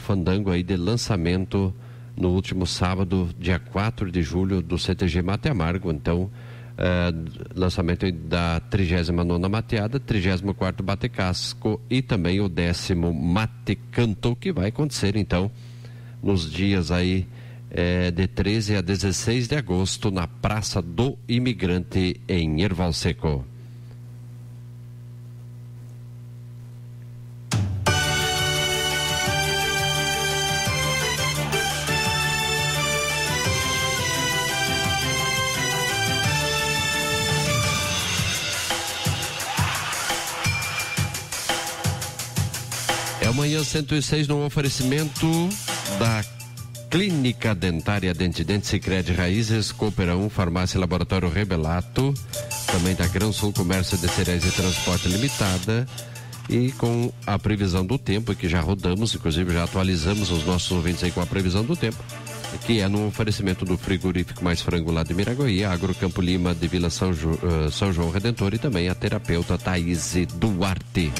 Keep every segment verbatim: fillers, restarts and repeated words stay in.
fandango aí de lançamento no último sábado, dia quatro de julho, do C T G Mate Amargo. Então, uh, lançamento da trigésima nona mateada, trigésimo quarto Bate Casco e também o décimo Mate Canto, que vai acontecer então nos dias aí eh, de treze a dezesseis de agosto na Praça do Imigrante em Erval Seco. Amanhã cento e seis no oferecimento da Clínica Dentária Dentidente Sicredi Raízes, Coopera um, Farmácia e Laboratório Rebelato, também da Gran Sul Comércio de Cereais e Transporte Limitada, e com a previsão do tempo, que já rodamos, inclusive já atualizamos os nossos ouvintes aí com a previsão do tempo, que é no oferecimento do frigorífico Mais Frango lá de Miragoí, Agro Campo Lima de Vila São, jo, uh, São João Redentor e também a terapeuta Thaís Duarte.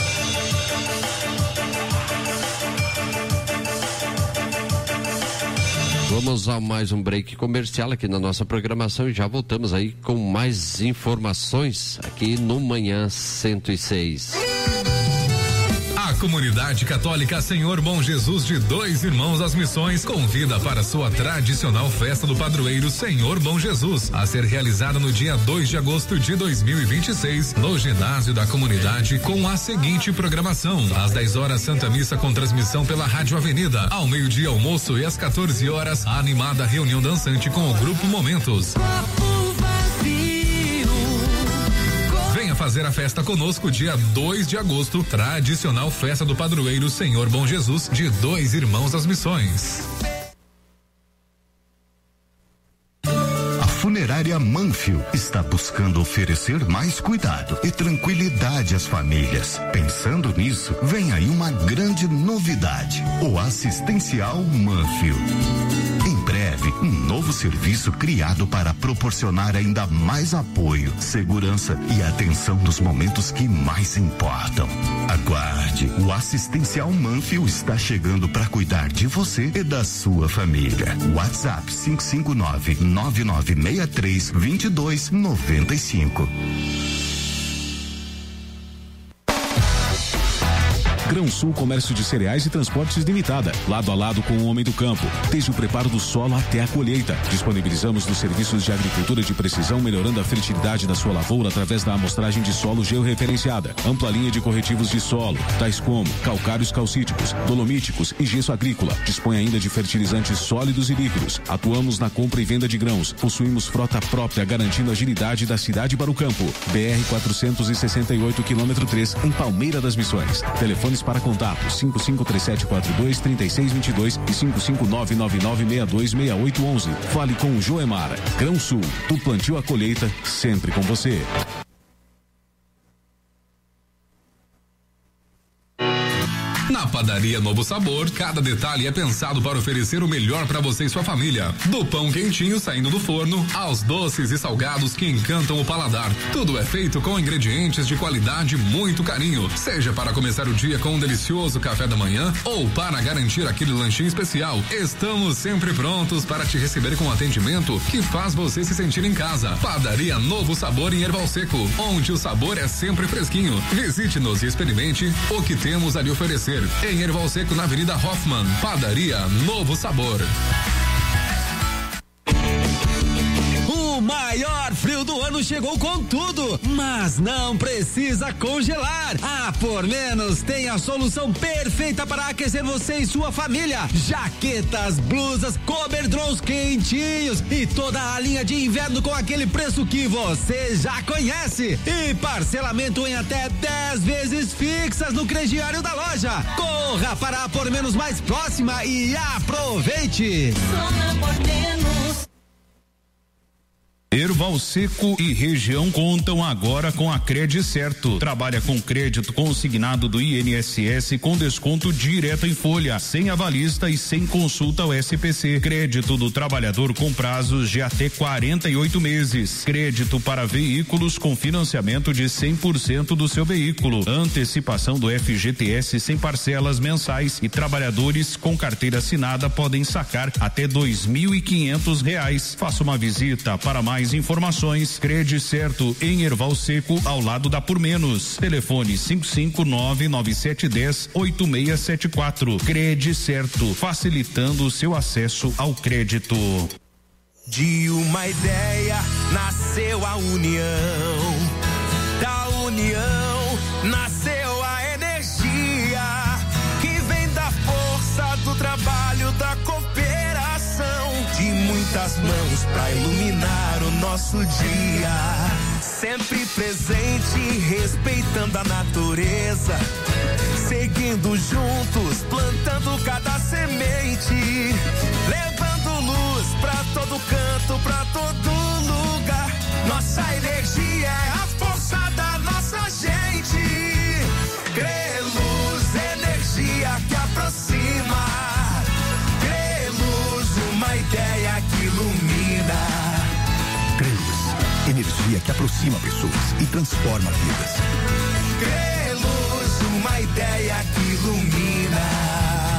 Vamos a mais um break comercial aqui na nossa programação e já voltamos aí com mais informações aqui no Manhã cento e seis. A Comunidade Católica Senhor Bom Jesus de Dois Irmãos das Missões convida para sua tradicional festa do padroeiro Senhor Bom Jesus, a ser realizada no dia dois de agosto de dois mil e vinte e seis, no ginásio da comunidade, com a seguinte programação: às dez horas, Santa Missa com transmissão pela Rádio Avenida; ao meio-dia, almoço, e às quatorze horas, a animada reunião dançante com o Grupo Momentos. Venha fazer a festa conosco dia dois de agosto, tradicional festa do padroeiro Senhor Bom Jesus de Dois Irmãos das Missões. Funerária Manfio está buscando oferecer mais cuidado e tranquilidade às famílias. Pensando nisso, vem aí uma grande novidade: o Assistencial Manfio. Em breve, um novo serviço criado para proporcionar ainda mais apoio, segurança e atenção nos momentos que mais importam. Aguarde, o Assistencial Manfio está chegando para cuidar de você e da sua família. WhatsApp cinco cinco nove, nove nove seis três, dois dois nove cinco. Grão Sul Comércio de Cereais e Transportes Limitada, lado a lado com o homem do campo, desde o preparo do solo até a colheita. Disponibilizamos os serviços de agricultura de precisão, melhorando a fertilidade da sua lavoura através da amostragem de solo georreferenciada, ampla linha de corretivos de solo, tais como calcários calcíticos, dolomíticos e gesso agrícola. Dispõe ainda de fertilizantes sólidos e líquidos. Atuamos na compra e venda de grãos. Possuímos frota própria, garantindo a agilidade da cidade para o campo. B R quatrocentos e sessenta e oito, quilômetro três, em Palmeira das Missões. Telefones para contato cinco cinco três sete quatro dois, três seis dois dois e cinco cinco nove nove nove seis dois seis oito um um. Fale com o Joemar. Grão Sul, do plantio à colheita, sempre com você. Na Padaria Novo Sabor, cada detalhe é pensado para oferecer o melhor para você e sua família. Do pão quentinho saindo do forno, aos doces e salgados que encantam o paladar. Tudo é feito com ingredientes de qualidade e muito carinho. Seja para começar o dia com um delicioso café da manhã ou para garantir aquele lanchinho especial, estamos sempre prontos para te receber com atendimento que faz você se sentir em casa. Padaria Novo Sabor em Erval Seco, onde o sabor é sempre fresquinho. Visite-nos e experimente o que temos a lhe oferecer. Em Erval Seco, na Avenida Hoffman. Padaria Novo Sabor. O maior frio do ano chegou com tudo, mas não precisa congelar. A Por Menos tem a solução perfeita para aquecer você e sua família. Jaquetas, blusas, coberdrons quentinhos e toda a linha de inverno com aquele preço que você já conhece. E parcelamento em até dez vezes fixas no crediário da loja. Corra para a Por Menos mais próxima e aproveite. Só na Por Menos. Erval Seco e região contam agora com a Credicerto. Trabalha com crédito consignado do I N S S com desconto direto em folha, sem avalista e sem consulta ao S P C. Crédito do trabalhador com prazos de até quarenta e oito meses. Crédito para veículos com financiamento de cem por cento do seu veículo. Antecipação do F G T S sem parcelas mensais e trabalhadores com carteira assinada podem sacar até dois mil e quinhentos reais. Faça uma visita para mais informações. Credicerto em Erval Seco, ao lado da Por Menos. Telefone cinco cinco nove nove sete um zero oito seis sete quatro. Credicerto, facilitando o seu acesso ao crédito. De uma ideia nasceu a união, da união nasceu a energia que vem da força do trabalho, da cooperação, de muitas mãos pra iluminar o nosso dia. Sempre presente, respeitando a natureza, seguindo juntos, plantando cada semente, levando luz pra todo canto, pra todo lugar. Nossa energia é a força da nossa gente. Creluz, energia que aproxima. Creluz, uma ideia que ilumina. Creluz, energia que aproxima pessoas e transforma vidas. Creluz, uma ideia que ilumina.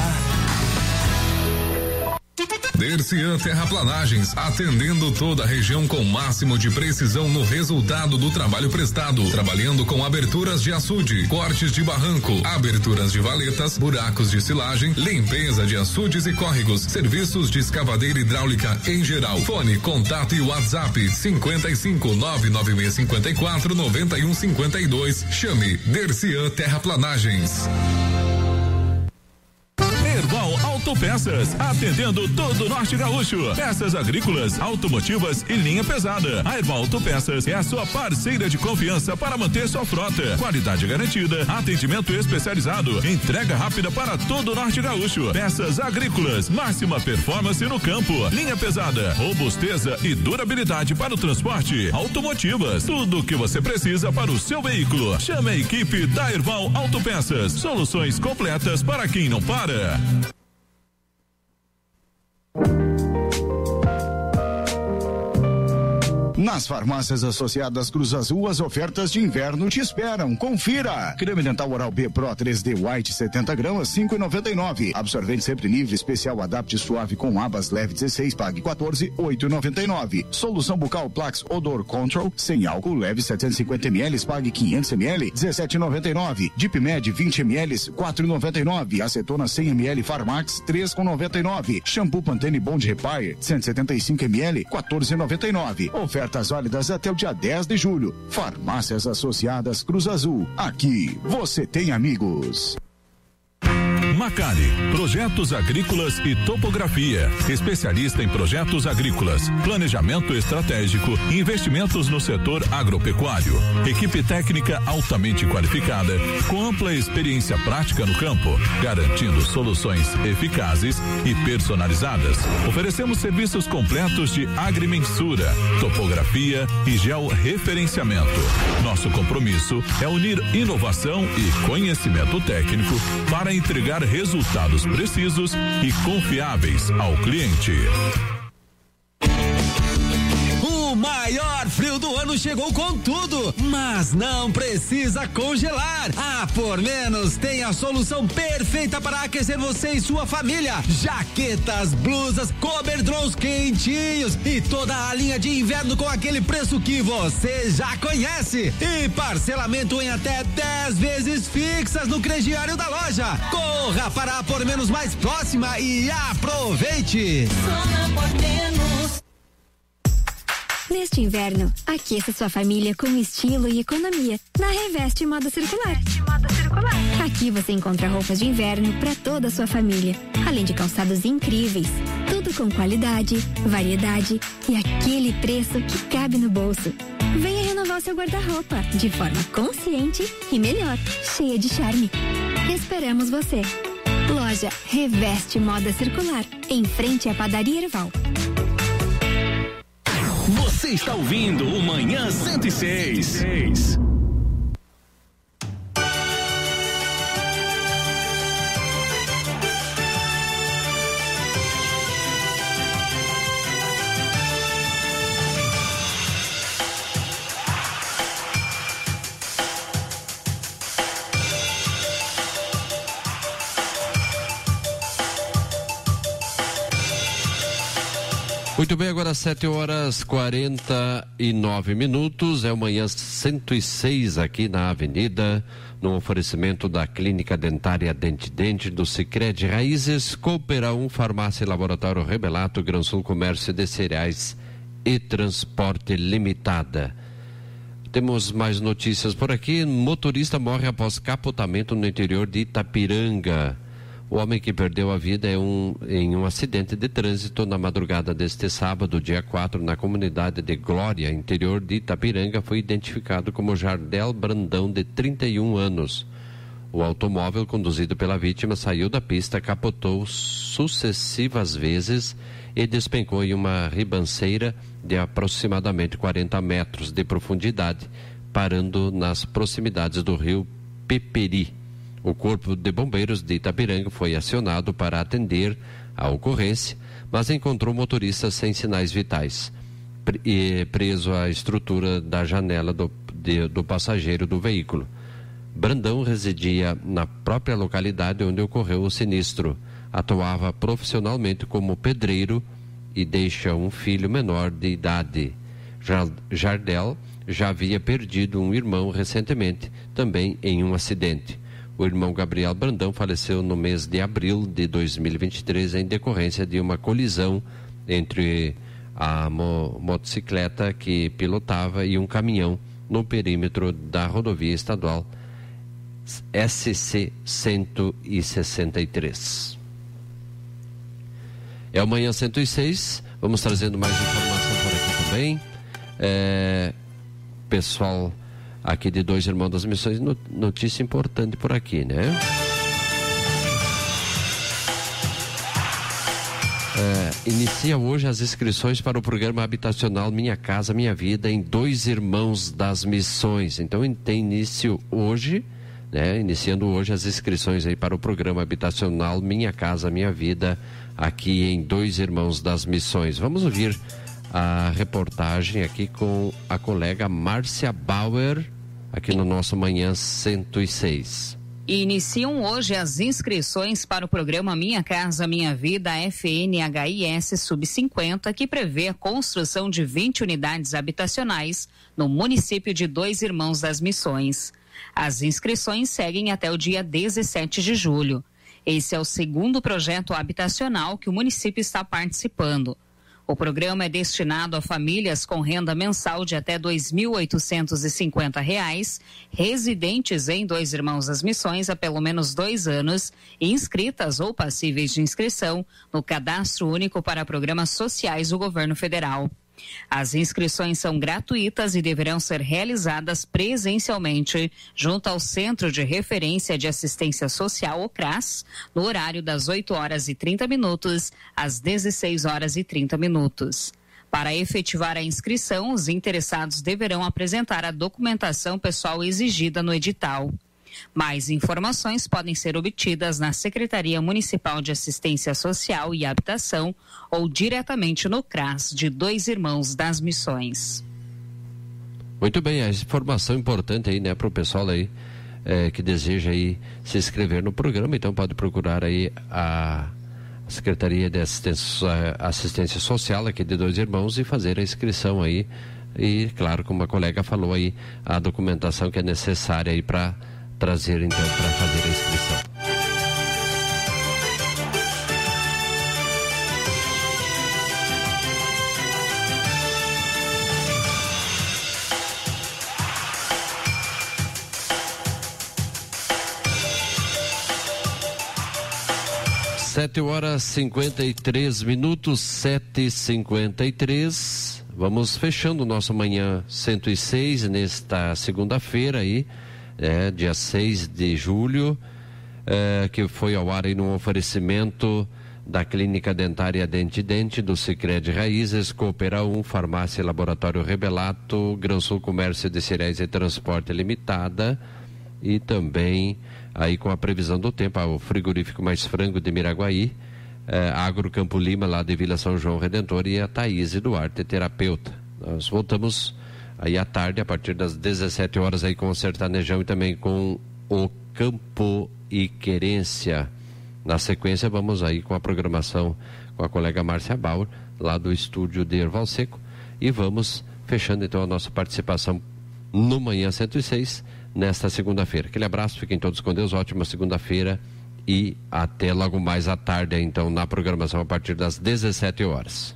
Dercian Terraplanagens, atendendo toda a região com máximo de precisão no resultado do trabalho prestado, trabalhando com aberturas de açude, cortes de barranco, aberturas de valetas, buracos de silagem, limpeza de açudes e córregos, serviços de escavadeira hidráulica em geral. Fone, contato e WhatsApp cinquenta e cinco, nove nove seis cinquenta e quatro, noventa e um cinquenta e dois. Chame Dercian Terraplanagens. Erval Autopeças, atendendo todo o Norte Gaúcho. Peças agrícolas, automotivas e linha pesada. A Erval Autopeças é a sua parceira de confiança para manter sua frota. Qualidade garantida, atendimento especializado, entrega rápida para todo o Norte Gaúcho. Peças agrícolas, máxima performance no campo. Linha pesada, robusteza e durabilidade para o transporte. Automotivas, tudo o que você precisa para o seu veículo. Chame a equipe da Erval Autopeças. Soluções completas para quem não para. Nas farmácias associadas Cruz Azul, as ofertas de inverno te esperam. Confira. Creme dental Oral B Pro três D White setenta gramas, cinco e noventa e nove. Absorvente sempre livre especial Adapt Suave com abas leve dezesseis, pague quatorze, oito e noventa e nove. Solução bucal Plax Odor Control sem álcool leve setecentos e cinquenta mililitros, pague quinhentos mililitros, dezessete e noventa e nove. Deep Med vinte mililitros, quatro e noventa e nove. Acetona cem mililitros Farmax três e noventa e nove. Shampoo Pantene Bond Repair cento e setenta e cinco mililitros, quatorze e noventa e nove. Oferta válidas até o dia dez de julho. Farmácias Associadas Cruz Azul. Aqui você tem amigos. Macari, projetos agrícolas e topografia, especialista em projetos agrícolas, planejamento estratégico e investimentos no setor agropecuário. Equipe técnica altamente qualificada, com ampla experiência prática no campo, garantindo soluções eficazes e personalizadas. Oferecemos serviços completos de agrimensura, topografia e georreferenciamento. Nosso compromisso é unir inovação e conhecimento técnico para entregar resultados precisos e confiáveis ao cliente. O maior frio do ano chegou com tudo, mas não precisa congelar. A Por Menos tem a solução perfeita para aquecer você e sua família. Jaquetas, blusas, coberdrons quentinhos e toda a linha de inverno com aquele preço que você já conhece. E parcelamento em até dez vezes fixas no crediário da loja. Corra para a Por Menos mais próxima e aproveite. Por Menos. Neste inverno, aqueça sua família com estilo e economia na Reveste Moda Circular. Aqui você encontra roupas de inverno para toda a sua família, além de calçados incríveis. Tudo com qualidade, variedade e aquele preço que cabe no bolso. Venha renovar seu guarda-roupa de forma consciente e melhor, cheia de charme. Esperamos você. Loja Reveste Moda Circular, em frente à Padaria Erval. Você está ouvindo o Manhã cento e seis. Muito bem, agora sete horas quarenta e nove minutos, é o Manhã cento e seis aqui na Avenida, no oferecimento da Clínica Dentária Dente Dente, do Sicredi Raízes, Coopera um, Farmácia e Laboratório Rebelato, Gransul Comércio de Cereais e Transporte Limitada. Temos mais notícias por aqui. Motorista morre após capotamento no interior de Itapiranga. O homem que perdeu a vida é um, em um acidente de trânsito na madrugada deste sábado, dia quatro, na comunidade de Glória, interior de Itapiranga, foi identificado como Jardel Brandão, de trinta e um anos. O automóvel conduzido pela vítima saiu da pista, capotou sucessivas vezes e despencou em uma ribanceira de aproximadamente quarenta metros de profundidade, parando nas proximidades do rio Peperi. O Corpo de Bombeiros de Itapiranga foi acionado para atender a ocorrência, mas encontrou o motorista sem sinais vitais e preso à estrutura da janela do, de, do passageiro do veículo. Brandão residia na própria localidade onde ocorreu o sinistro. Atuava profissionalmente como pedreiro e deixa um filho menor de idade. Jardel já havia perdido um irmão recentemente, também em um acidente. O irmão Gabriel Brandão faleceu no mês de abril de dois mil e vinte e três em decorrência de uma colisão entre a mo- motocicleta que pilotava e um caminhão no perímetro da rodovia estadual S C cento e sessenta e três. É o Manhã cento e seis, vamos trazendo mais informação por aqui também. É, pessoal aqui de Dois Irmãos das Missões, notícia importante por aqui, né? É, inicia hoje as inscrições para o programa habitacional Minha Casa Minha Vida em Dois Irmãos das Missões. Então tem início hoje, né? Iniciando hoje as inscrições aí para o programa habitacional Minha Casa Minha Vida aqui em Dois Irmãos das Missões. Vamos ouvir a reportagem aqui com a colega Márcia Bauer, aqui no nosso Manhã cento e seis. Iniciam hoje as inscrições para o programa Minha Casa Minha Vida F N H I S sub cinquenta, que prevê a construção de vinte unidades habitacionais no município de Dois Irmãos das Missões. As inscrições seguem até o dia dezessete de julho. Esse é o segundo projeto habitacional que o município está participando. O programa é destinado a famílias com renda mensal de até dois mil oitocentos e cinquenta reais, residentes em Dois Irmãos das Missões há pelo menos dois anos e inscritas ou passíveis de inscrição no Cadastro Único para Programas Sociais do Governo Federal. As inscrições são gratuitas e deverão ser realizadas presencialmente junto ao Centro de Referência de Assistência Social, o CRAS, no horário das oito horas e trinta minutos às dezesseis horas e trinta minutos. Para efetivar a inscrição, os interessados deverão apresentar a documentação pessoal exigida no edital. Mais informações podem ser obtidas na Secretaria Municipal de Assistência Social e Habitação ou diretamente no CRAS de Dois Irmãos das Missões. Muito bem, a informação importante aí, né, para o pessoal aí é, que deseja aí se inscrever no programa, então pode procurar aí a Secretaria de Assistência, Assistência Social aqui de Dois Irmãos e fazer a inscrição aí e, claro, como a colega falou aí, a documentação que é necessária aí para trazer então para fazer a inscrição. Sete horas cinquenta e três minutos, sete e cinquenta e três. Vamos fechando o nosso Manhã cento e seis nesta segunda-feira aí. É, dia seis de julho, é, que foi ao ar aí num oferecimento da Clínica Dentária Dente Dente, do Sicredi Raízes, Coopera um, Farmácia e Laboratório Rebelato, Grãosul Comércio de Cereais e Transporte Limitada, e também aí com a previsão do tempo, o Frigorífico Mais Frango de Miraguaí, eh, Agro Campo Lima, lá de Vila São João Redentor, e a Thaís Duarte, terapeuta. Nós voltamos aí à tarde, a partir das dezessete horas, aí com o Sertanejão e também com o Campo e Querência. Na sequência, vamos aí com a programação com a colega Márcia Bauer, lá do estúdio de Erval Seco, e vamos fechando então a nossa participação no Manhã cento e seis, nesta segunda-feira. Aquele abraço, fiquem todos com Deus, ótima segunda-feira e até logo mais à tarde, então, na programação a partir das dezessete horas.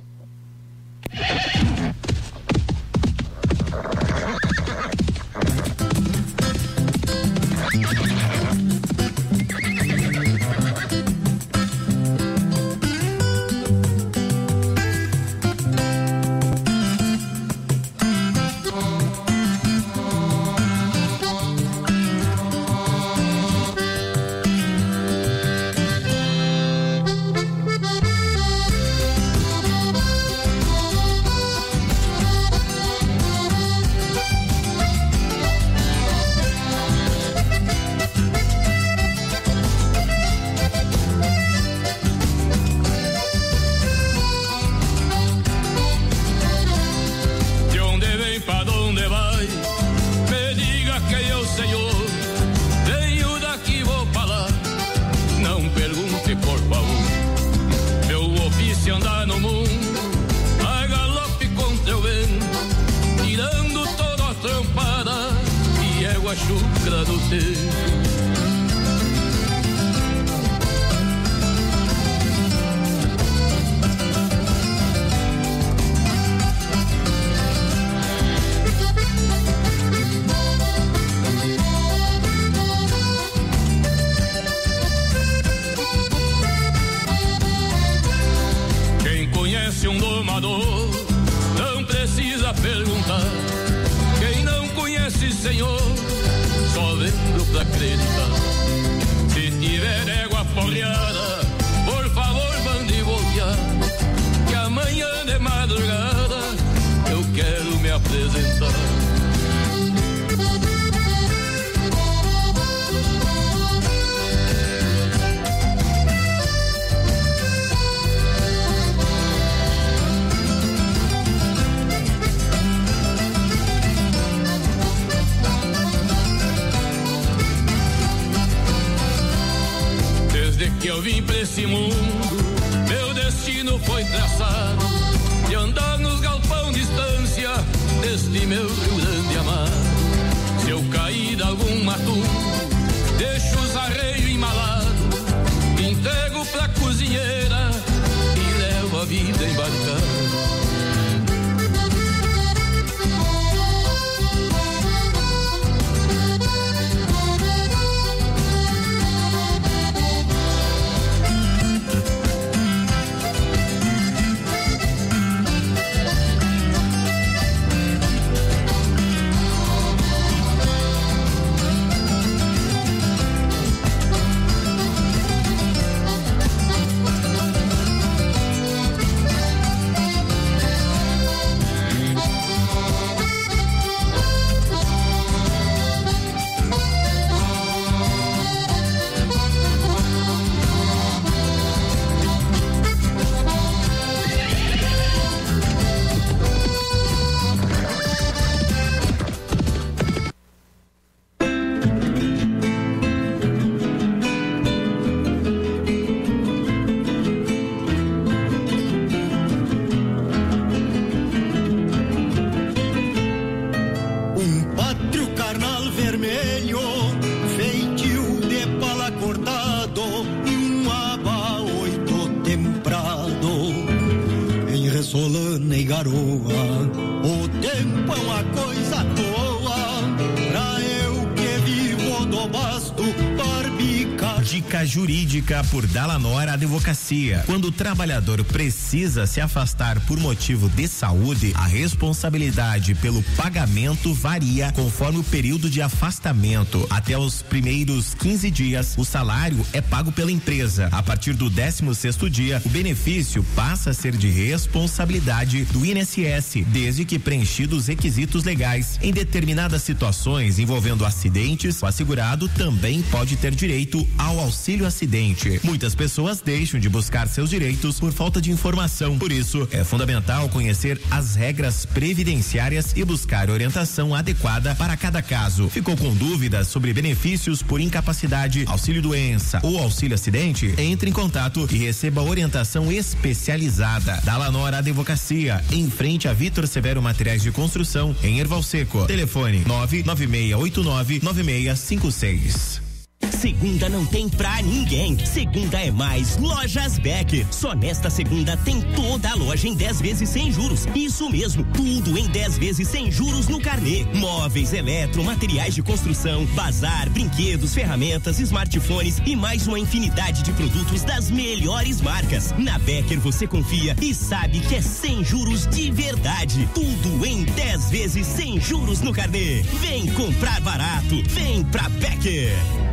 Dica jurídica por Dalanor Advocacia. Quando o trabalhador precisa se afastar por motivo de saúde, a responsabilidade pelo pagamento varia conforme o período de afastamento. Até os primeiros quinze dias, o salário é pago pela empresa. A partir do décimo sexto dia, o benefício passa a ser de responsabilidade do I N S S, desde que preenchidos os requisitos legais. Em determinadas situações envolvendo acidentes, o assegurado também pode ter direito ao auxílio acidente. Muitas pessoas deixam de buscar seus direitos por falta de informação. Por isso, é fundamental conhecer as regras previdenciárias e buscar orientação adequada para cada caso. Ficou com dúvidas sobre benefícios por incapacidade, auxílio doença ou auxílio acidente? Entre em contato e receba orientação especializada. Dalanor Advocacia, em frente a Vitor Severo Materiais de Construção, em Erval Seco. Telefone nove nove seis oito nove nove seis cinco seis. Segunda não tem pra ninguém. Segunda é mais Lojas Becker. Só nesta segunda tem toda a loja em dez vezes sem juros. Isso mesmo, tudo em dez vezes sem juros no carnê. Móveis, eletro, materiais de construção, bazar, brinquedos, ferramentas, smartphones e mais uma infinidade de produtos das melhores marcas. Na Becker você confia e sabe que é sem juros de verdade. Tudo em dez vezes sem juros no carnê. Vem comprar barato, vem pra Becker.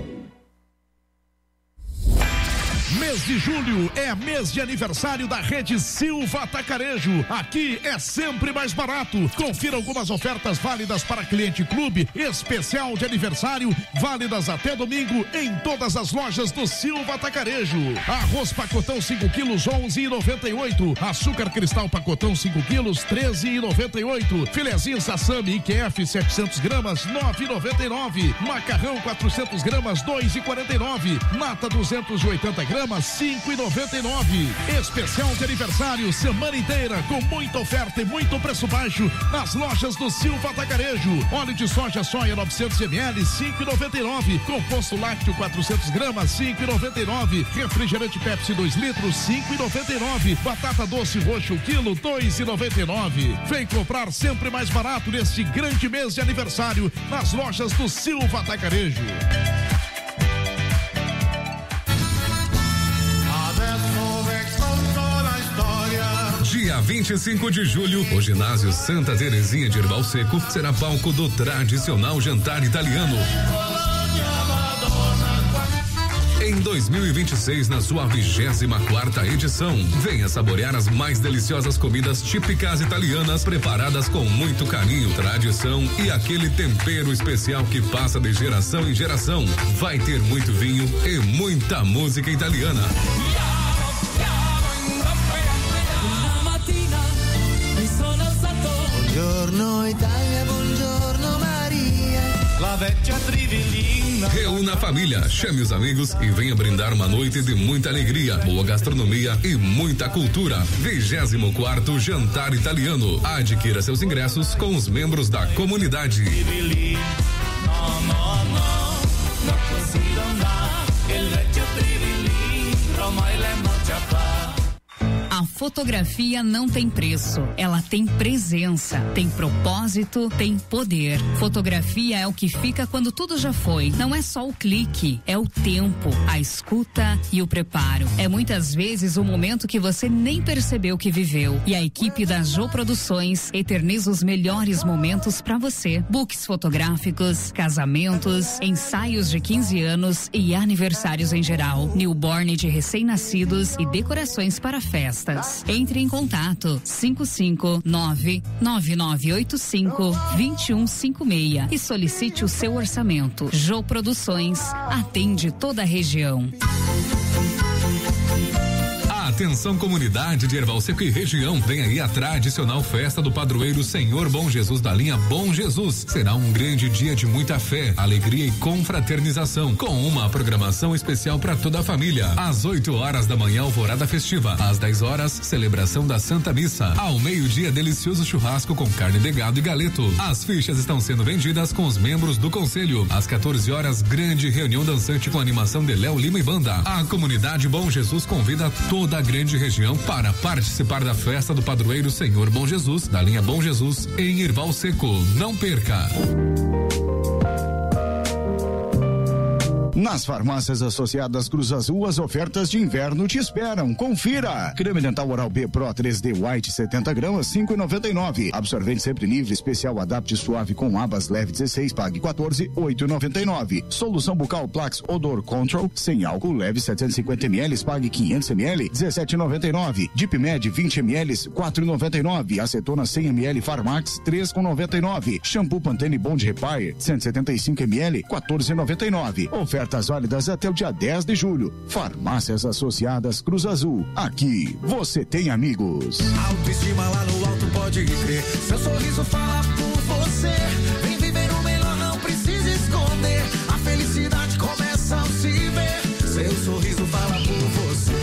Mês de julho é mês de aniversário da Rede Silva Atacarejo. Aqui é sempre mais barato. Confira algumas ofertas válidas para cliente clube, especial de aniversário, válidas até domingo em todas as lojas do Silva Atacarejo. Arroz pacotão cinco quilos, onze e noventa e oito. Açúcar cristal pacotão cinco quilos, treze e noventa e oito. Filezinho sassami I Q F setecentos gramas, nove e noventa e nove. Macarrão quatrocentos gramas, dois e quarenta e nove. Nata duzentos e oitenta gramas, cinco e noventa e nove. Especial de aniversário, semana inteira, com muita oferta e muito preço baixo nas lojas do Silva Atacarejo. Óleo de soja soia novecentos mililitros, cinco e noventa e nove. Composto lácteo quatrocentos gramas, cinco e noventa e nove. Refrigerante Pepsi dois litros, cinco e noventa e nove. Batata doce roxo quilo, dois e noventa e nove. Vem comprar sempre mais barato neste grande mês de aniversário nas lojas do Silva Atacarejo. Dia vinte e cinco de julho, o ginásio Santa Terezinha de Erval Seco será palco do tradicional jantar italiano. Em dois mil e vinte e seis, na sua vigésima quarta edição, venha saborear as mais deliciosas comidas típicas italianas, preparadas com muito carinho, tradição e aquele tempero especial que passa de geração em geração. Vai ter muito vinho e muita música italiana. Buongiorno Italia, buongiorno Maria, la vecchia trivellina. Reúna a família, chame os amigos e venha brindar uma noite de muita alegria, boa gastronomia e muita cultura. vigésimo quarto Jantar Italiano. Adquira seus ingressos com os membros da comunidade. No, no, no, no così non va, il vecchio trivellino ormai l'hanno già fatto. A fotografia não tem preço, ela tem presença, tem propósito, tem poder. Fotografia é o que fica quando tudo já foi. Não é só o clique, é o tempo, a escuta e o preparo. É muitas vezes o momento que você nem percebeu que viveu. E a equipe da Jô Produções eterniza os melhores momentos para você. Books fotográficos, casamentos, ensaios de quinze anos e aniversários em geral. Newborn de recém-nascidos e decorações para festas. Entre em contato cinco cinco nove nove nove oito cinco dois um cinco seis e solicite o seu orçamento. Jô Produções atende toda a região. Atenção, comunidade de Erval Seco e região, vem aí a tradicional festa do padroeiro Senhor Bom Jesus da linha Bom Jesus. Será um grande dia de muita fé, alegria e confraternização, com uma programação especial para toda a família. Às oito horas da manhã, alvorada festiva. Às dez horas, celebração da Santa Missa. Ao meio-dia, delicioso churrasco com carne de gado e galeto. As fichas estão sendo vendidas com os membros do conselho. Às quatorze horas, grande reunião dançante com animação de Léo Lima e banda. A comunidade Bom Jesus convida toda a grande região para participar da festa do padroeiro Senhor Bom Jesus, da linha Bom Jesus, em Erval Seco. Não perca! Nas farmácias associadas Cruz Azul, as ofertas de inverno te esperam. Confira. Creme dental Oral B Pro três D White setenta gramas, cinco reais e noventa e nove centavos. Absorvente sempre livre especial Adapt Suave com abas leve dezesseis, pague quatorze, oito reais e noventa e nove centavos. Solução bucal Plax Odor Control sem álcool leve setecentos e cinquenta mililitros, pague quinhentos mililitros, dezessete reais e noventa e nove centavos. Dipmed vinte mililitros, quatro reais e noventa e nove centavos. Acetona cem mililitros Farmax três reais e noventa e nove centavos. Shampoo Pantene Bond Repair cento e setenta e cinco mililitros, quatorze reais e noventa e nove centavos. Ofertas válidas até o dia dez de julho. Farmácias Associadas Cruz Azul. Aqui você tem amigos. Autoestima lá no alto, pode crer. Seu sorriso fala por você. Vem viver o melhor, não precisa esconder. A felicidade começa ao se ver. Seu sorriso fala por você.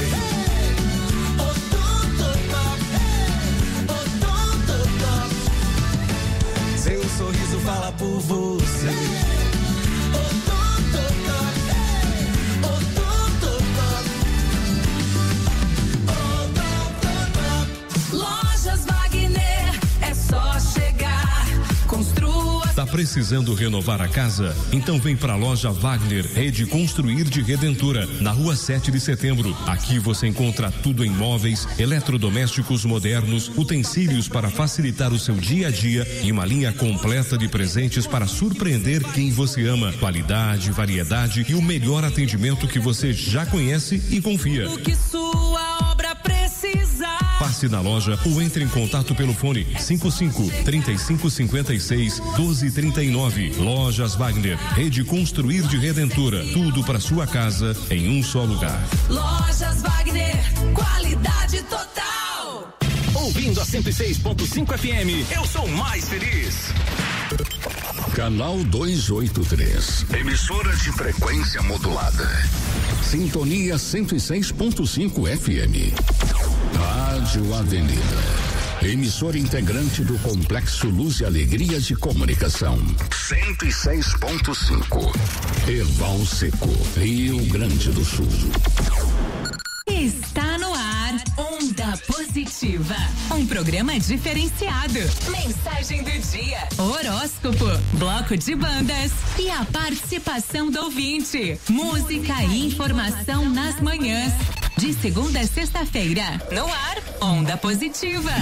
Seu sorriso fala por você. Lojas Wagner, é só chegar. Construa. Tá precisando renovar a casa? Então vem pra Loja Wagner, Rede Construir de Redentora, na rua sete de setembro. Aqui você encontra tudo em móveis, eletrodomésticos modernos, utensílios para facilitar o seu dia a dia e uma linha completa de presentes para surpreender quem você ama. Qualidade, variedade e o melhor atendimento que você já conhece e confia. O que sua obra precisar. Passe na loja ou entre em contato pelo fone cinco cinco, trinta e cinco, cinquenta e seis, doze, trinta e nove. Lojas Wagner, Rede Construir de Redentora. Tudo para sua casa em um só lugar. Lojas Wagner, qualidade total. Ouvindo a cento e seis ponto cinco F M, eu sou mais feliz. Canal duzentos e oitenta e três, emissora de frequência modulada. Sintonia cento e seis ponto cinco F M. Rádio Avenida. Emissora integrante do Complexo Luz e Alegria de Comunicação. cento e seis ponto cinco. Erval Seco, Rio Grande do Sul. Está no ar, Onda Positiva. Um programa diferenciado. Mensagem do dia, horóscopo, bloco de bandas e a participação do ouvinte. Música e informação nas manhãs. De segunda a sexta-feira. No ar, Onda Positiva.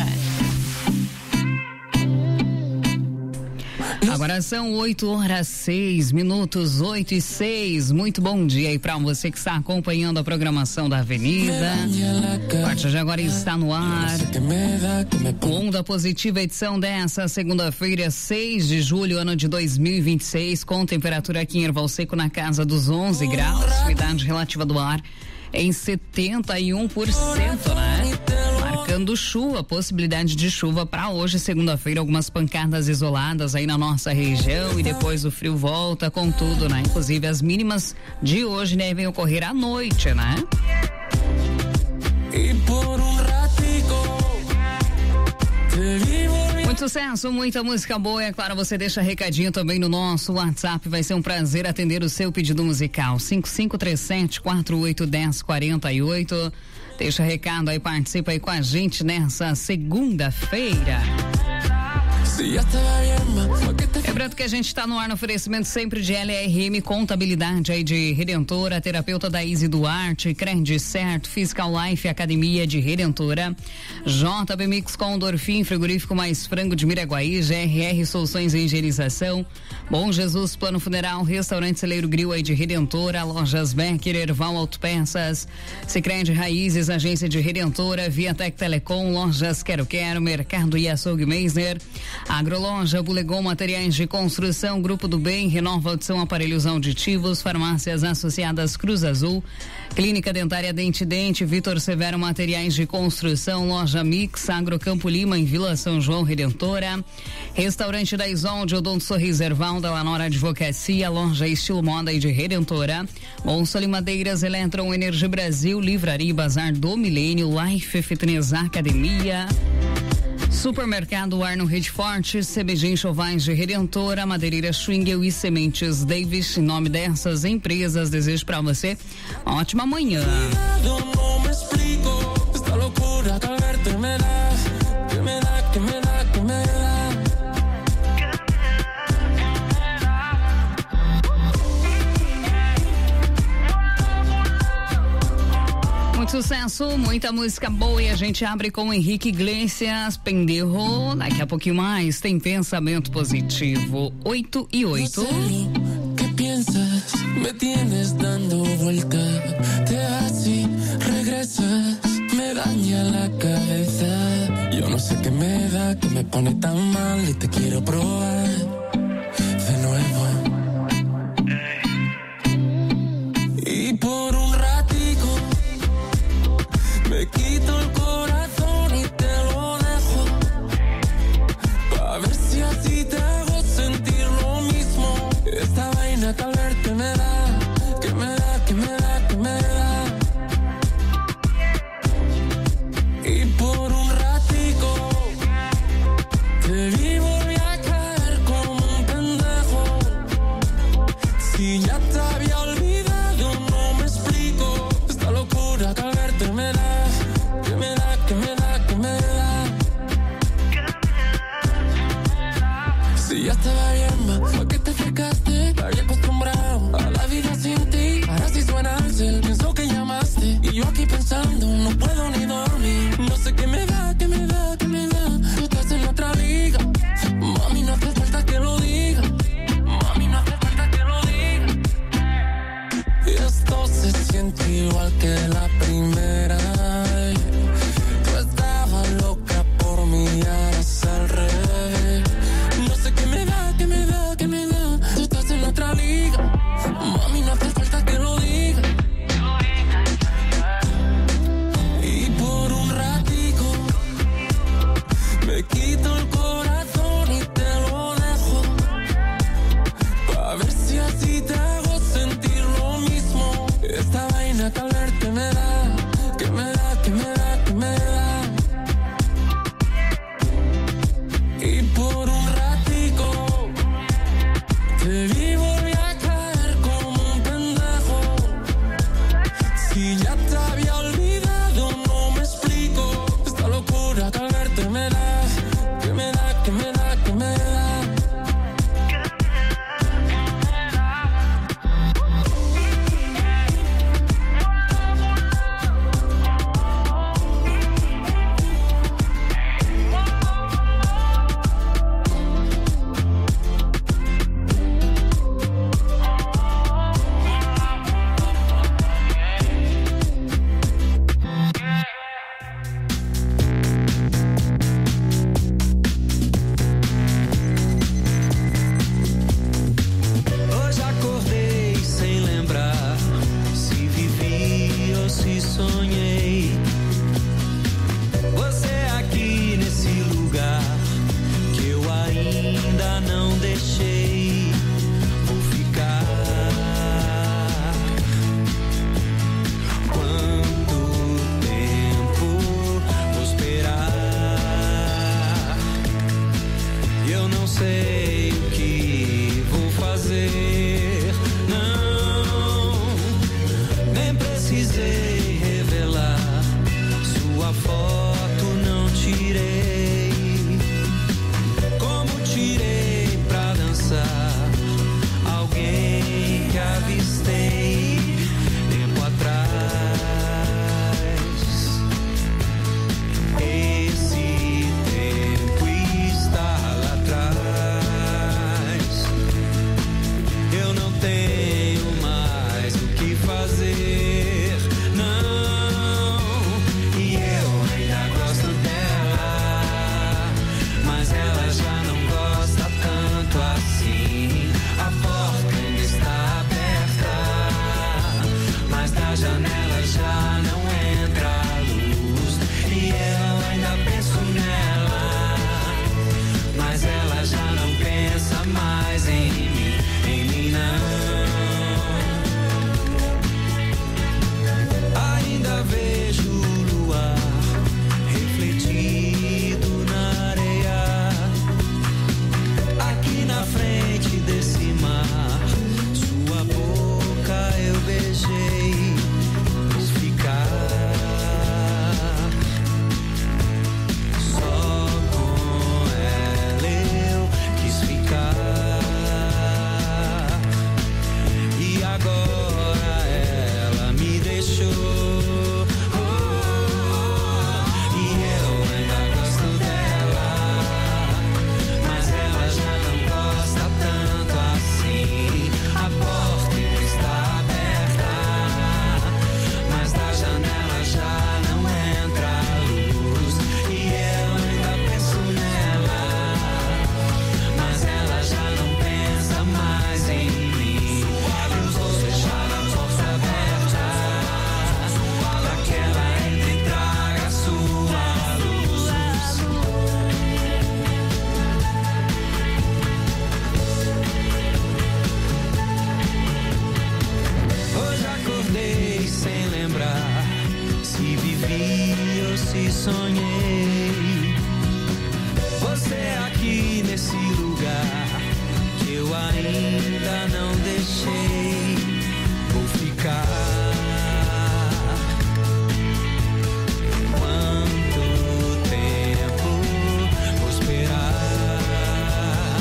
Agora são oito horas seis minutos, oito e seis. Muito bom dia aí pra você que está acompanhando a programação da Avenida. A partir de agora está no ar. Onda Positiva, edição dessa segunda-feira, seis de julho, ano de dois mil e vinte e seis, com temperatura aqui em Erval Seco na casa dos onze graus, umidade relativa do ar em setenta e um por cento, né? Marcando chuva, possibilidade de chuva para hoje, segunda-feira, algumas pancadas isoladas aí na nossa região e depois o frio volta com tudo, né? Inclusive as mínimas de hoje devem ocorrer à noite, né? E por um muito sucesso, muita música boa, é claro, você deixa recadinho também no nosso WhatsApp, vai ser um prazer atender o seu pedido musical, cinco cinco três sete, quatro oito um zero, quatro oito, deixa recado aí, participa aí com a gente nessa segunda-feira. Lembrando que a gente está no ar no oferecimento sempre de L R M Contabilidade aí de Redentora, terapeuta da Izzy Duarte, Crende Certo, Fiscal Life, Academia de Redentora, J B Mix com Dorfim, Frigorífico Mais Frango de Miraguaí, G R R Soluções e Higienização, Bom Jesus Plano Funeral, Restaurante Celeiro Grill aí de Redentora, Lojas Becker, Erval Autopeças, Sicredi Raízes, Agência de Redentora, Viatec Telecom, Lojas Quero Quero, Mercado e Açougue Meisner, Agroloja, Bulegon Materiais de Construção, Grupo do Bem, Renova Audição Aparelhos Auditivos, Farmácias Associadas Cruz Azul, Clínica Dentária Dente Dente, Vitor Severo Materiais de Construção, Loja Mix, Agrocampo Lima em Vila São João Redentora, Restaurante da Isolde, Odonto Sorriso Erval, da Lanora Advocacia, Loja Estilo Moda e de Redentora, Monsoli Madeiras, Eletron Energia Brasil, Livraria e Bazar do Milênio, Life Fitness Academia, Supermercado Arno Rede Forte, C B G Enxovais de Redentora, Madeireira Schwingel e Sementes Davis. Em nome dessas empresas, desejo para você uma ótima manhã. sucesso, muita música boa e a gente abre com Henrique Iglesias, Pendejo. Daqui a pouquinho mais tem pensamento positivo. oito e oito. ¿Qué piensas? Me tienes dando vuelta. Te vas y regresas. Me daña la cabeza. Yo no sé qué me da, que me pone tan mal y te quiero probar de nuevo. Y por un ratico me quito el corazón y te lo dejo, pa' ver si así te hago sentir lo mismo. Esta vaina que al verte me da, que me da, que me da, que me da. Y por un ratico te vi, volví a caer con sei. Você é aqui nesse lugar que eu ainda não deixei. Vou ficar. Quanto tempo vou esperar?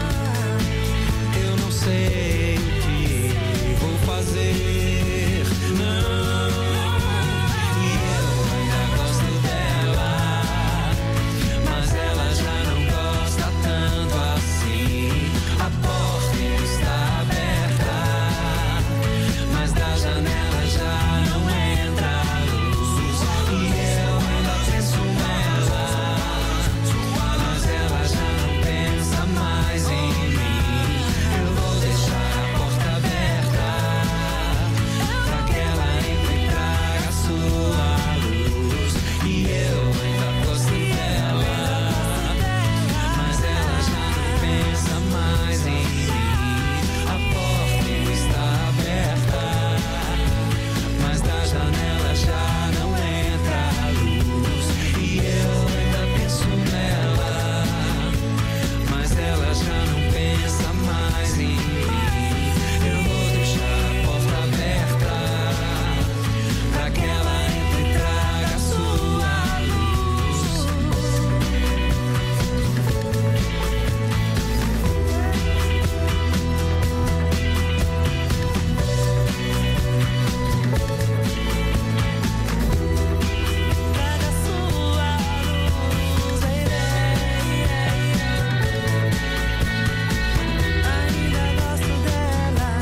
Eu não sei o que vou fazer. Não. E eu ainda gosto dela, mas ela já não gosta tanto assim. A porta está aberta, mas da janela já não entra luz. E eu ainda penso nela, mas ela já não pensa mais em mim. Eu vou deixar a porta aberta pra que ela entre e traga a sua luz. E eu ainda gosto dela, mas ela já não pensa mais em mim. A porta está aberta, mas da janela já não entra a luz. E eu ainda penso nela, mas ela já não pensa mais em mim. Eu vou deixar a porta aberta pra que ela entre e traga a sua luz. Traga a sua luz, ainda gosto dela.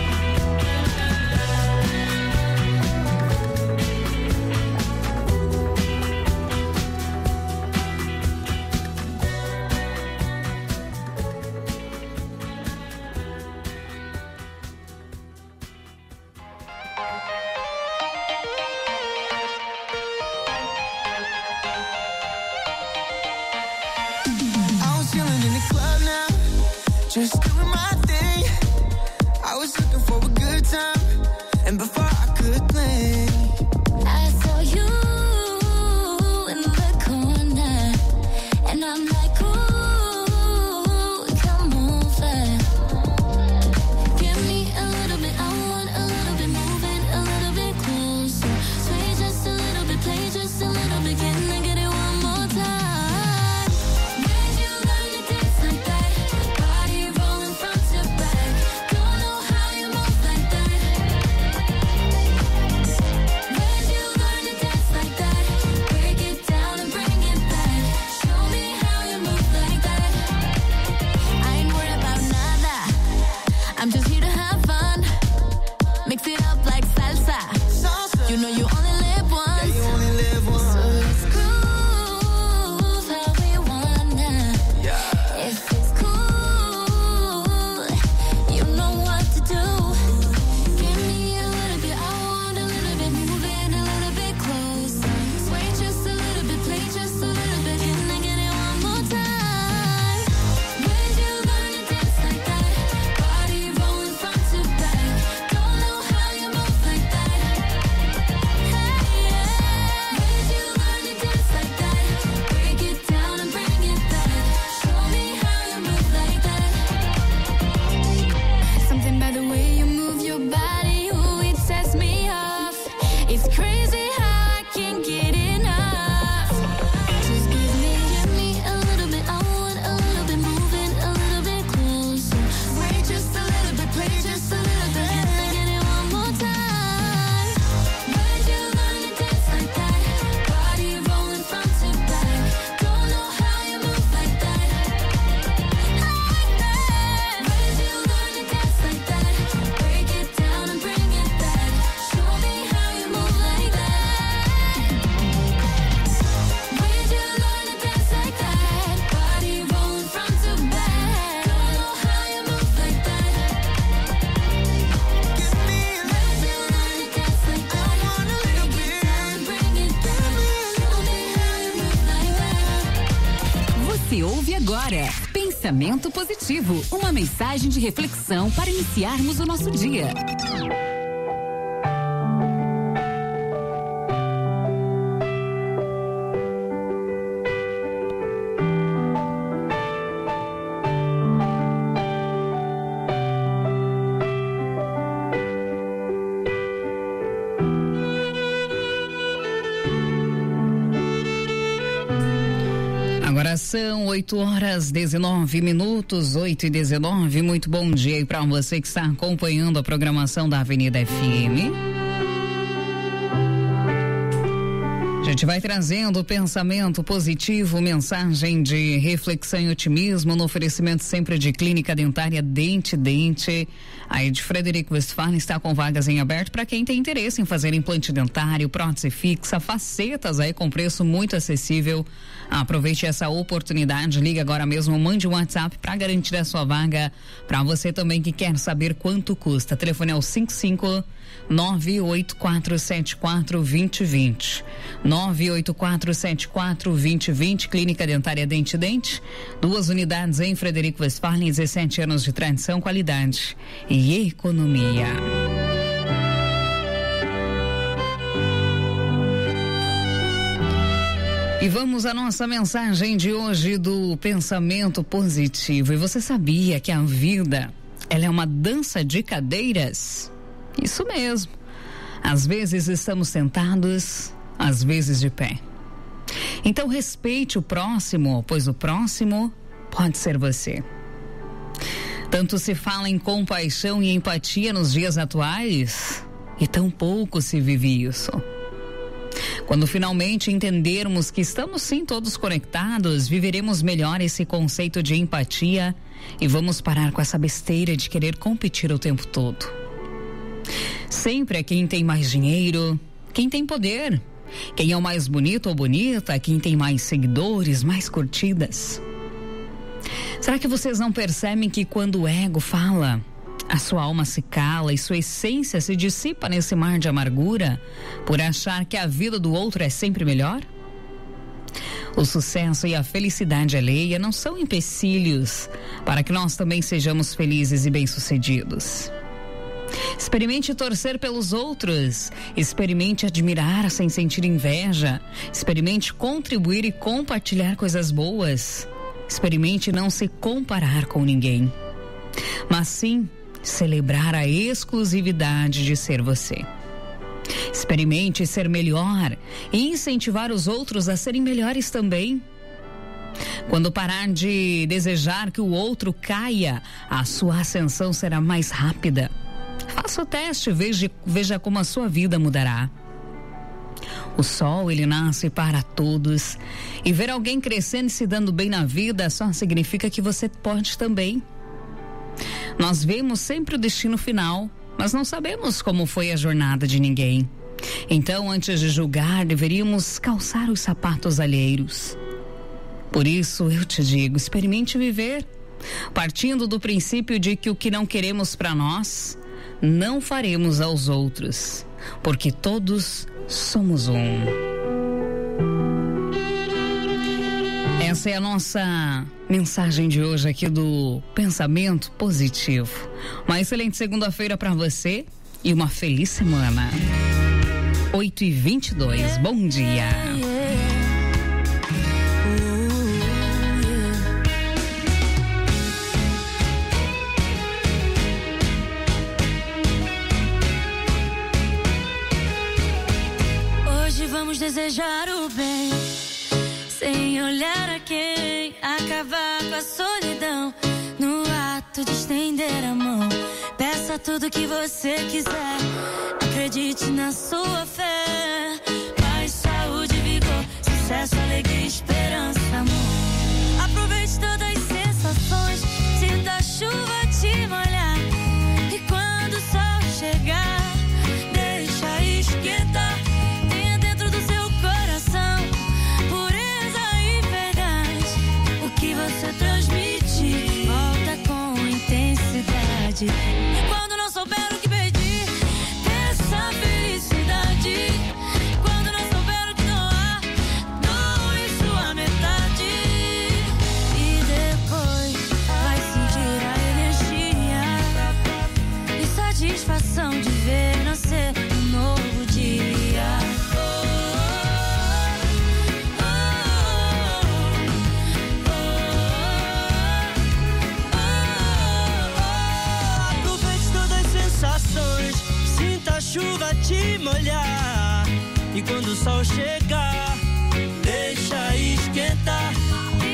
I was chilling in the club now, just doing my thing. I was looking for a good time, and before I could blink, I saw you in the corner, and I'm like, ooh, come over. Give me a little bit, I want a little bit, moving a little bit closer. Sway just a little bit, play just a little bit, can I get it one more time? Where'd you learn to dance like that? Body rolling front to back, don't know how you move like that. Where'd you learn to dance like that? Break it down and bring it back, show me how you move like that. I ain't worried about nada, I'm just here to have fun. Mix it up like salsa, you know you only live once. you only live once. So let's groove how we wanna. If it's cool, you know what to do. Give me a little bit, I want a little bit, moving a little bit closer. Sway just a little bit, play just a little bit, can I get it one more time? Where'd you learn to dance like that? Body rolling front to back, don't know how you move like that. Hey, yeah. Where'd you learn to dance like that? Break it down and bring it back, show me how you move like that. Something by the way you move your body, ooh, it sets me off. It's crazy how I can't get enough. Just give me, give me a little bit, I want a little bit, moving a little bit closer. Sway just a little bit, play just a little bit, can I get it one more time? Where'd you learn to dance like that? Body rolling front to back, don't know how you move like that. Like that. Where'd you learn to dance like that? Break it down and bring it back, show me how you move like that. Where'd you learn to dance like that? Body rolling front to back, don't know how you move like that. Give me a Where'd you learn to dance like that? I want a little Break it bit. down and bring it back, show me how you move like that. Você ouve agora Pensamento Positivo, uma mensagem de reflexão para iniciarmos o nosso dia. Agora são oito horas dezenove minutos, oito e dezenove. Muito bom dia aí para você que está acompanhando a programação da Avenida F M. A gente vai trazendo pensamento positivo, mensagem de reflexão e otimismo no oferecimento sempre de Clínica Dentária Dente Dente. Aí de Frederico Westphalen está com vagas em aberto para quem tem interesse em fazer implante dentário, prótese fixa, facetas aí com preço muito acessível. Aproveite essa oportunidade, liga agora mesmo, mande um WhatsApp para garantir a sua vaga. Para você também que quer saber quanto custa, telefone é o cinco cinco nove oito quatro sete quatro dois zero dois zero. nove oito quatro sete quatro dois zero dois zero. Clínica Dentária Dente Dente, duas unidades em Frederico Westphalen, dezessete anos de tradição, qualidade e economia. E vamos à nossa mensagem de hoje do pensamento positivo. E você sabia que a vida, ela é uma dança de cadeiras? Isso mesmo. Às vezes estamos sentados, às vezes de pé. Então respeite o próximo, pois o próximo pode ser você. Tanto se fala em compaixão e empatia nos dias atuais, e tão pouco se vive isso. Quando finalmente entendermos que estamos sim todos conectados, viveremos melhor esse conceito de empatia e vamos parar com essa besteira de querer competir o tempo todo. Sempre é quem tem mais dinheiro, quem tem poder, quem é o mais bonito ou bonita, quem tem mais seguidores, mais curtidas. Será que vocês não percebem que quando o ego fala, a sua alma se cala e sua essência se dissipa nesse mar de amargura por achar que a vida do outro é sempre melhor? O sucesso e a felicidade alheia não são empecilhos para que nós também sejamos felizes e bem-sucedidos. Experimente torcer pelos outros, experimente admirar sem sentir inveja, experimente contribuir e compartilhar coisas boas, experimente não se comparar com ninguém, mas sim celebrar a exclusividade de ser você. Experimente ser melhor e incentivar os outros a serem melhores também. Quando parar de desejar que o outro caia, a sua ascensão será mais rápida. Faça o teste, veja, veja como a sua vida mudará. O sol, ele nasce para todos, e ver alguém crescendo e se dando bem na vida só significa que você pode também. Nós vemos sempre o destino final, mas não sabemos como foi a jornada de ninguém. Então, antes de julgar, deveríamos calçar os sapatos alheios. Por isso, eu te digo, experimente viver, partindo do princípio de que o que não queremos para nós, não faremos aos outros, porque todos somos um. Essa é a nossa mensagem de hoje aqui do Pensamento Positivo. Uma excelente segunda-feira para você e uma feliz semana. oito e vinte e dois, bom dia. Hoje vamos desejar o bem, sem olhar a quem, acabar com a solidão, no ato de estender a mão. Peça tudo que você quiser, acredite na sua fé. Paz, saúde, vigor, sucesso, alegria, esperança, amor. Aproveite todas as sensações, sinta a chuva te molhar, e quando o sol chegar, deixa esquentar. Tenha dentro do seu coração pureza e verdade. O que você transmite volta com intensidade. Quando não souber o que pedir, peça felicidade. Quando não souber o que doar, doe sua metade. E depois vai sentir a energia e satisfação de ver nascer um novo dia. Aproveite todas as sensações, sinta a chuva te molhar, e quando o sol chegar, deixa esquentar.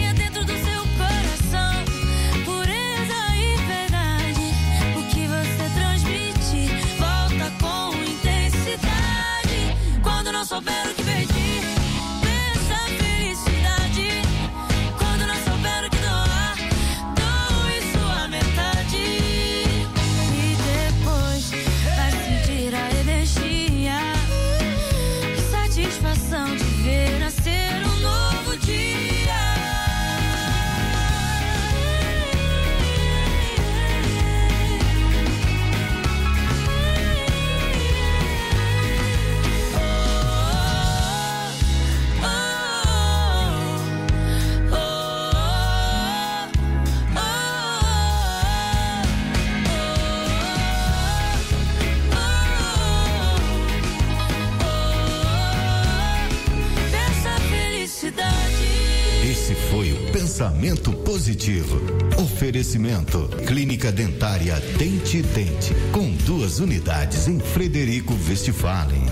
Pensamento positivo. Oferecimento. Clínica Dentária Dente Dente. Com duas unidades em Frederico Westphalen.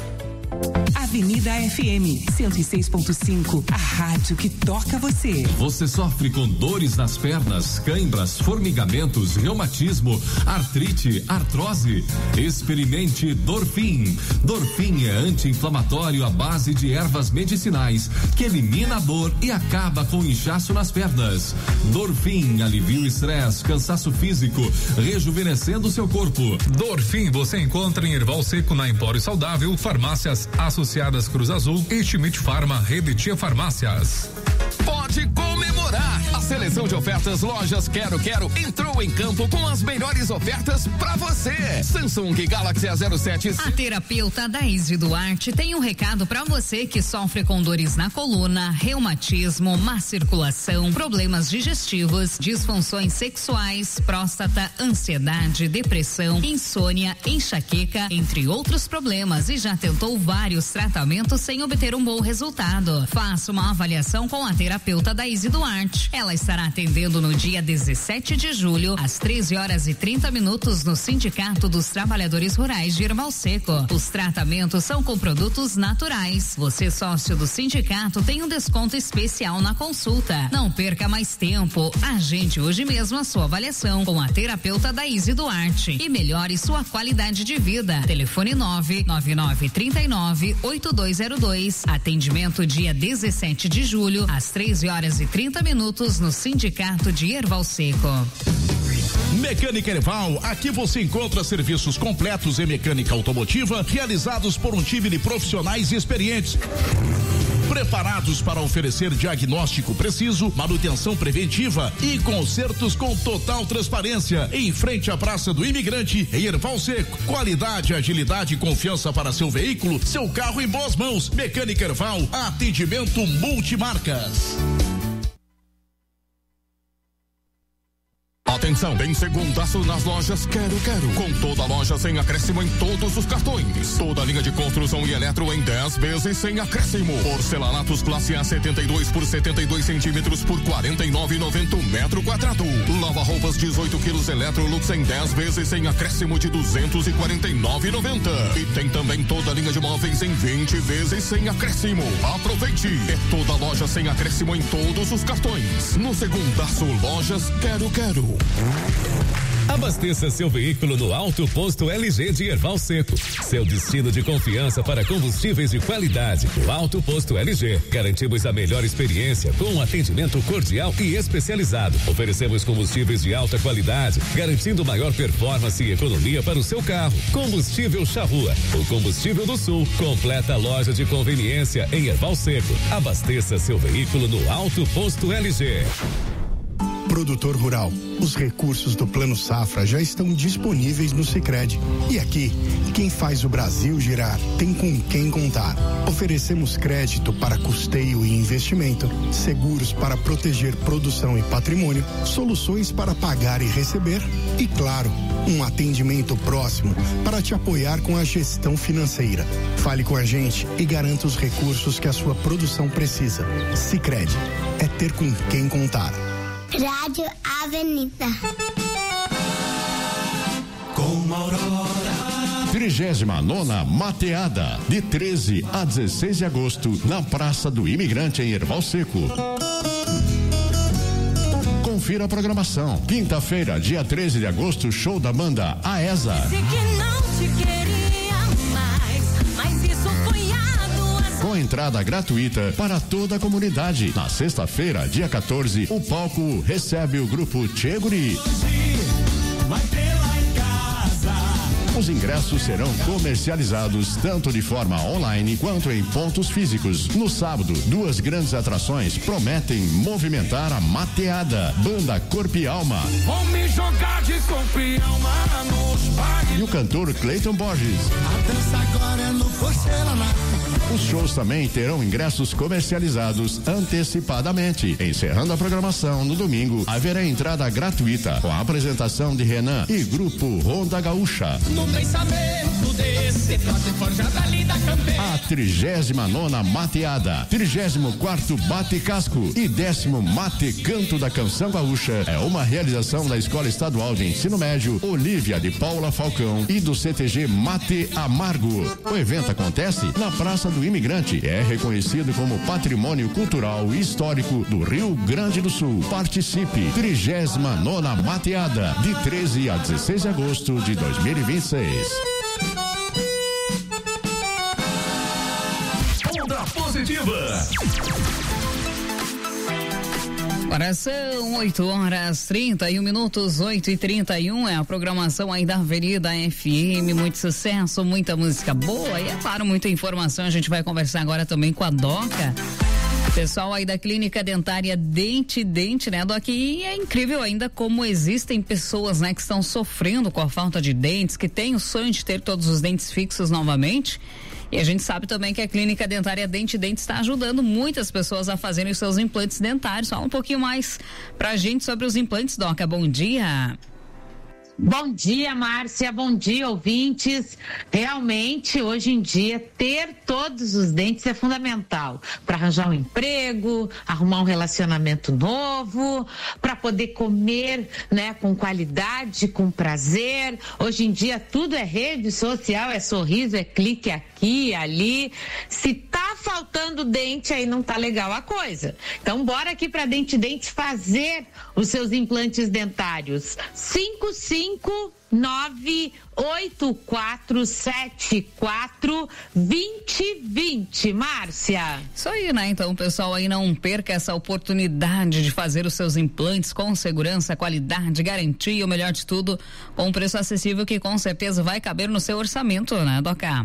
Avenida F M cento e seis ponto cinco, a rádio que toca você. Você sofre com dores nas pernas, cãibras, formigamentos, reumatismo, artrite, artrose? Experimente Dorfin. Dorfin é anti-inflamatório à base de ervas medicinais que elimina a dor e acaba com o inchaço nas pernas. Dorfin alivia o estresse, cansaço físico, rejuvenescendo seu corpo. Dorfin você encontra em Erval Seco, na Empório Saudável, farmácias associadas Cruz Azul e Schmidt Farma, Rede Tia Farmácias. Pode comemorar! A seleção de ofertas Lojas Quero Quero entrou em campo com as melhores ofertas pra você. Samsung Galaxy A zero sete. A terapeuta Daísy Duarte tem um recado pra você que sofre com dores na coluna, reumatismo, má circulação, problemas digestivos, disfunções sexuais, próstata, ansiedade, depressão, insônia, enxaqueca, entre outros problemas, e já tentou vários tratamentos sem obter um bom resultado. Faça uma avaliação com a terapeuta Daísy Duarte. Ela estará atendendo no dia dezessete de julho, às treze horas e trinta minutos, no Sindicato dos Trabalhadores Rurais de Erval Seco. Os tratamentos são com produtos naturais. Você, sócio do sindicato, tem um desconto especial na consulta. Não perca mais tempo. Agende hoje mesmo a sua avaliação com a terapeuta Daísy Duarte e melhore sua qualidade de vida. Telefone nove nove nove três nove oito dois zero dois. Atendimento dia dezessete de julho, às treze horas e trinta minutos, no Sindicato de Erval Seco. Mecânica Erval, aqui você encontra serviços completos em mecânica automotiva realizados por um time de profissionais experientes, preparados para oferecer diagnóstico preciso, manutenção preventiva e consertos com total transparência. Em frente à Praça do Imigrante, em Erval Seco. Qualidade, agilidade e confiança para seu veículo, seu carro em boas mãos. Mecânica Erval, atendimento multimarcas. Atenção, tem segundaço nas lojas Quero Quero. Com toda a loja sem acréscimo em todos os cartões. Toda a linha de construção e eletro em dez vezes sem acréscimo. Porcelanatos classe A setenta e dois por setenta e dois centímetros por quarenta e nove reais e noventa centavos metro quadrado. Lava roupas dezoito quilos Electrolux em dez vezes sem acréscimo de duzentos e quarenta e nove reais e noventa centavos. E tem também toda a linha de móveis em vinte vezes sem acréscimo. Aproveite! É toda a loja sem acréscimo em todos os cartões. No segundaço, lojas Quero Quero. Abasteça seu veículo no Alto Posto L G de Erval Seco. Seu destino de confiança para combustíveis de qualidade. O Alto Posto L G. Garantimos a melhor experiência com um atendimento cordial e especializado. Oferecemos combustíveis de alta qualidade, garantindo maior performance e economia para o seu carro. Combustível Charrua, o combustível do Sul. Completa loja de conveniência em Erval Seco. Abasteça seu veículo no Alto Posto L G. Produtor rural, os recursos do Plano Safra já estão disponíveis no Sicredi. E aqui, quem faz o Brasil girar tem com quem contar. Oferecemos crédito para custeio e investimento, seguros para proteger produção e patrimônio, soluções para pagar e receber e, claro, um atendimento próximo para te apoiar com a gestão financeira. Fale com a gente e garanta os recursos que a sua produção precisa. Sicredi, é ter com quem contar. Rádio Avenida. Com Aurora. Trigésima nona Mateada, de treze a dezesseis de agosto, na Praça do Imigrante, em Erval Seco. Confira a programação. Quinta-feira, dia treze de agosto, show da banda Aesa. Disse que não te queria mais, mas isso foi com entrada gratuita para toda a comunidade. Na sexta-feira, dia quatorze, o palco recebe o grupo Tchê Guri. vai ter lá em casa. Os ingressos serão comercializados tanto de forma online quanto em pontos físicos. No sábado, duas grandes atrações prometem movimentar a mateada. Banda Corpo e Alma. Vão me jogar de corpo e alma nos bares. E o cantor Cleiton Borges. A dança agora é no porcelanato. Os shows também terão ingressos comercializados antecipadamente. Encerrando a programação no domingo, haverá entrada gratuita com a apresentação de Renan e grupo Ronda Gaúcha. No pensamento desse trote forjada ali da campeira. A trigésima nona mateada, trigésimo quarto bate casco e décimo mate canto da canção gaúcha é uma realização da Escola Estadual de Ensino Médio Olívia de Paula Falcão e do C T G Mate Amargo. O evento acontece na Praça do Imigrante, é reconhecido como Patrimônio Cultural e Histórico do Rio Grande do Sul. Participe, trigésima nona mateada, de treze a dezesseis de agosto de dois mil e vinte e seis. Onda Positiva. Agora são oito horas trinta e um minutos, oito e trinta e um é a programação aí da Avenida F M, muito sucesso, muita música boa e é claro, muita informação. A gente vai conversar agora também com a Doca, pessoal aí da Clínica Dentária Dente Dente, né, Doc? E é incrível ainda como existem pessoas, né, que estão sofrendo com a falta de dentes, que têm o sonho de ter todos os dentes fixos novamente. E a gente sabe também que a Clínica Dentária Dente Dente está ajudando muitas pessoas a fazerem os seus implantes dentários. Fala um pouquinho mais pra gente sobre os implantes, Doca. Bom dia. Bom dia, Márcia, bom dia, ouvintes. Realmente, hoje em dia, ter todos os dentes é fundamental para arranjar um emprego, arrumar um relacionamento novo, para poder comer, né, com qualidade, com prazer. Hoje em dia, tudo é rede social, é sorriso, é clique aqui, ali. Se tá faltando dente, aí não tá legal a coisa. Então, bora aqui para Dente Dente fazer os seus implantes dentários. cinco cinco nove oito quatro sete quatro dois zero dois zero, Márcia. Isso aí, né? Então, pessoal, aí não perca essa oportunidade de fazer os seus implantes com segurança, qualidade, garantia e o melhor de tudo, com um preço acessível que com certeza vai caber no seu orçamento, né, Doca?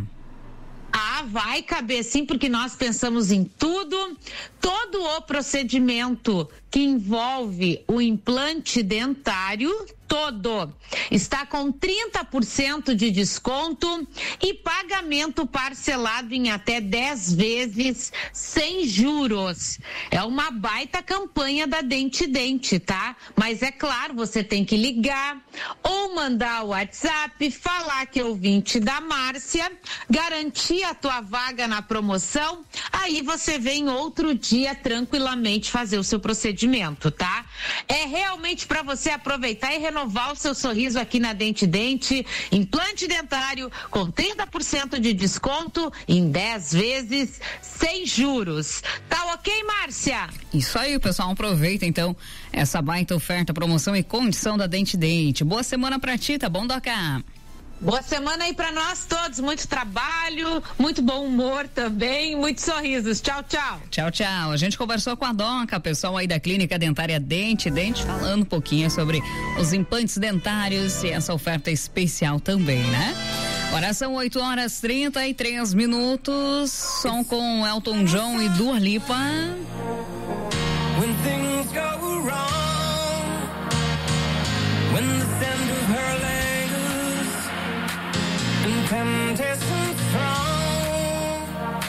Ah, vai caber sim, porque nós pensamos em tudo, todo o procedimento que envolve o implante dentário, todo, está com trinta por cento de desconto e pagamento parcelado em até dez vezes sem juros. É uma baita campanha da Dente Dente, tá? Mas é claro, você tem que ligar ou mandar o WhatsApp, falar que é ouvinte da Márcia, garantir a tua vaga na promoção, aí você vem outro dia tranquilamente fazer o seu procedimento, tá? É realmente para você aproveitar e renovar o seu sorriso aqui na Dente Dente, implante dentário com trinta por cento de desconto em dez vezes sem juros. Tá ok, Márcia? Isso aí, pessoal, aproveita então essa baita oferta, promoção e condição da Dente Dente. Boa semana pra ti, tá bom, Doca? Boa semana aí pra nós todos, muito trabalho, muito bom humor também, muitos sorrisos. Tchau, tchau. Tchau, tchau. A gente conversou com a Doca, pessoal aí da Clínica Dentária Dente Dente, falando um pouquinho sobre os implantes dentários e essa oferta especial também, né? Agora são oito horas trinta e três minutos, som com Elton John e Dua Lipa. When things go wrong, when the scent of her legs and temptation strong,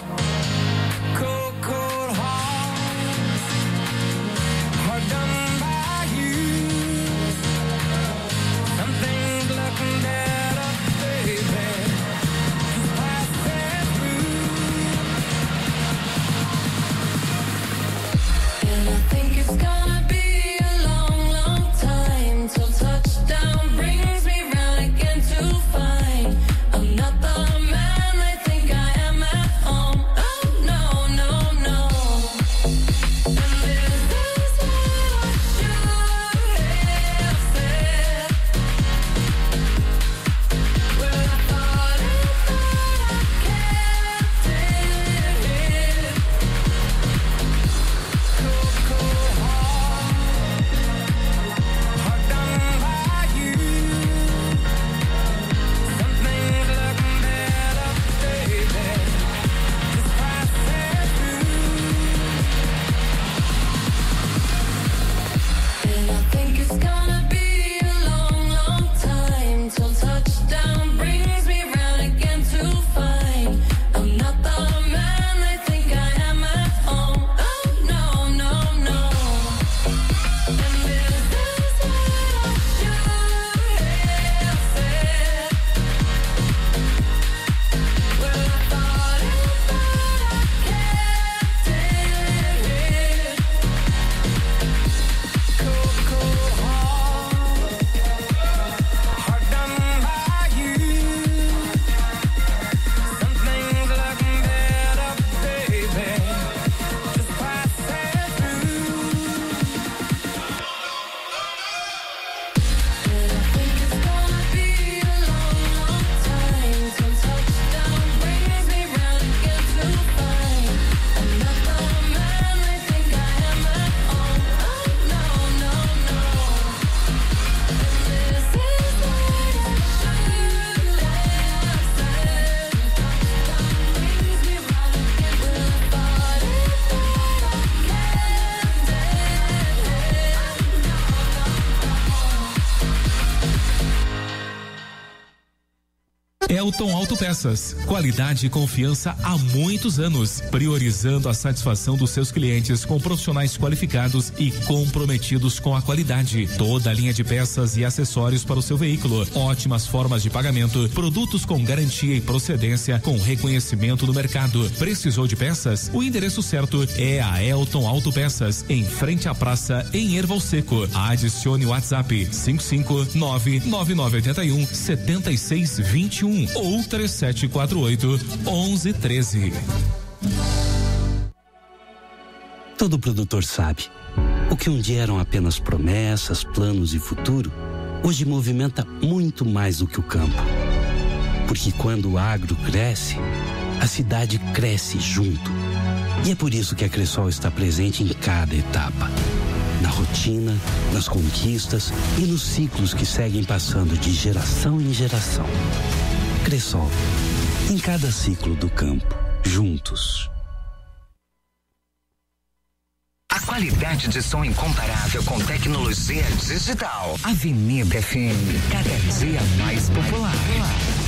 cold, cold hearts are done by you. Something's looking better, baby. Just pass it through. And I think it's Elton Autopeças, qualidade e confiança há muitos anos, priorizando a satisfação dos seus clientes com profissionais qualificados e comprometidos com a qualidade. Toda a linha de peças e acessórios para o seu veículo, ótimas formas de pagamento, produtos com garantia e procedência com reconhecimento no mercado. Precisou de peças? O endereço certo é a Elton Autopeças, em frente à praça em Erval Seco. Adicione o WhatsApp cinco cinco nove nove nove oito um sete seis dois um ou três sete quatro oito um um um três. Todo produtor sabe, o que um dia eram apenas promessas, planos e futuro, hoje movimenta muito mais do que o campo. Porque quando o agro cresce, a cidade cresce junto. E é por isso que a Cressol está presente em cada etapa. Na rotina, nas conquistas e nos ciclos que seguem passando de geração em geração. Cressol, em cada ciclo do campo, juntos. A qualidade de som incomparável com tecnologia digital. Avenida F M, cada dia mais popular.